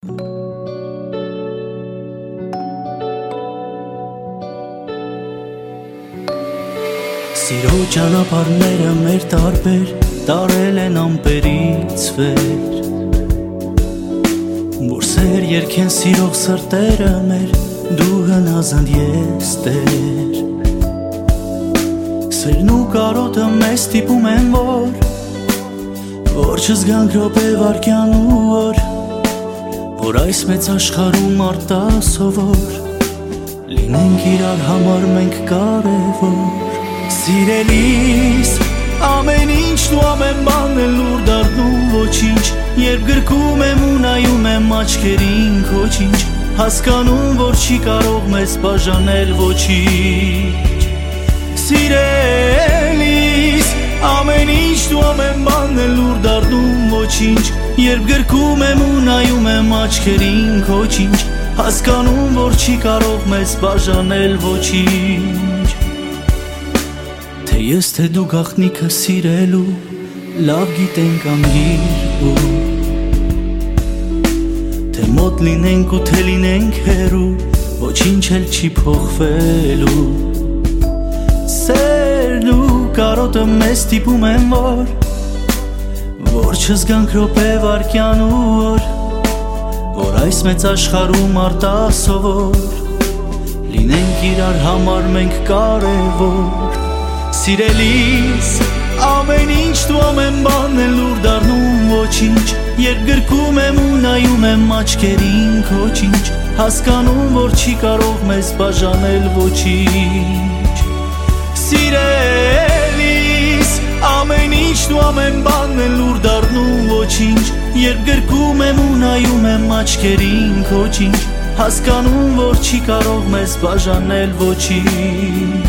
Սիրո ճանապարհները մեր տարբեր տարել են ամպերից վեր, որ սեր երգեն սիրող սրտերը մեր, դու հնազանդ ես Տեր։ Սերն ու կարոտը մեզ ստիպում են, որ չզգանք րոպե վայրկյան ու օր, որ այս մեծ աշխարհում արտասովոր լինենք իրար համար մենք կարևոր։ Սիրելիս, ամեն ինչ ու ամեն բան է լուր դառնում ոչինչ, երբ գրկում եմ ու նայում եմ աչքերին քո ինչ, հասկանում որ չի կարող մեզ բաժանել ոչինչ։ Սիրելիս, ամեն ինչ ու ամեն բան է լուր դառնում ոչինչ, երբ գրկում եմ ու նայում եմ աչքերին քո ինչ, հասկանում որ չի կարող մեզ բաժանել ոչինչ։ Թե ես թե դու գաղտնիքը սիրելու լավ գիտենք անգիր ու, թե մոտ լինենք ու թե լինենք հեռու, ոչինչ էլ չի փոխվելու։ Սերն ու կարոտը մեզ ստիպում են, որ չզգանք րոպե վայրկյան ու օր, որ այս մեծ աշխարհում արտասովոր լինենք իրար համար մենք կարևոր։ Սիրելիս, ամեն ինչ ու ամեն բան է լուր դառնում ոչինչ, երբ գրկում եմ ու նայում եմ աչքերին քո ինչ, հասկանում որ չի կարող մեզ բաժանել ոչինչ։ Սիրելիս, ամեն ինչ ու ամեն բան է լուր դառնում ոչինչ, երբ գրկում եմ ու նայում եմ աչքերին քո ինչ, հասկանում որ չի կարող մեզ բաժանել ոչինչ։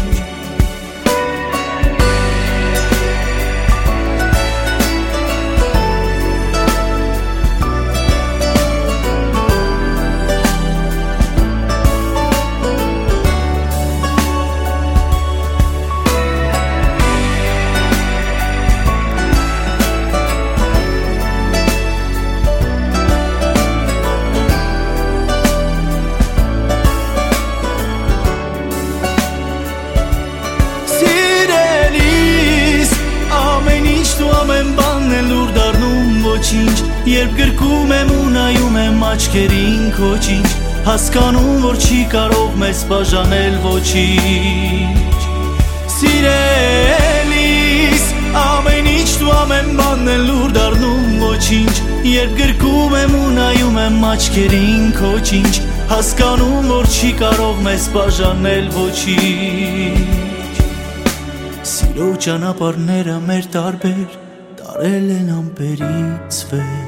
Երբ գրկում եմ ու նայում եմ աչքերին քո ինչ, հասկանում որ չի կարող մեզ բաժանել ոչինչ։ Սիրելիս, ամեն ինչ ու ամեն բան է լուր դառնում ոչինչ, երբ գրկում եմ ու նայում եմ աչքերին քո ինչ, հասկանում որ չի կարող մեզ բաժանել ոչինչ։ Սիրո ճանապարհները մեր տարբեր տարել են ամպերից վեր,